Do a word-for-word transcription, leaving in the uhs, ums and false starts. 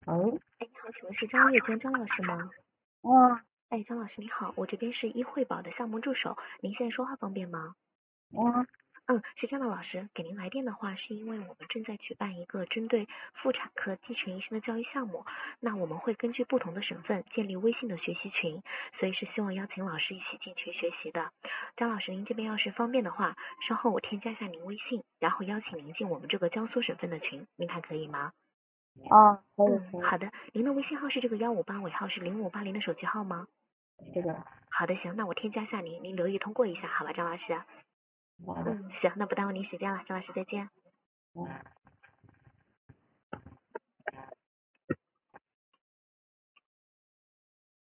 喂， 哎，你好，请问是张月娟张老师吗？ 嗯哎，张老师你好，我这边是医惠宝的项目助手，您现在说话方便吗？ 嗯嗯，是这样的，老师，给您来电的话，是因为我们正在举办一个针对妇产科基层医生的教育项目，那我们会根据不同的省份建立微信的学习群，所以是希望邀请老师一起进群学习的。张老师，您这边要是方便的话，稍后我添加一下您微信，然后邀请您进我们这个江苏省份的群，您看可以吗？ 啊，可以嗯， 可以， 好的，您的微信号是这个幺五八尾号是零五八零的手机号吗？ 是的， 好的，行，那我添加下您，您留意通过一下，好吧，张老师。 好的， 嗯，行，那不耽误您时间了，张老师再见。 嗯。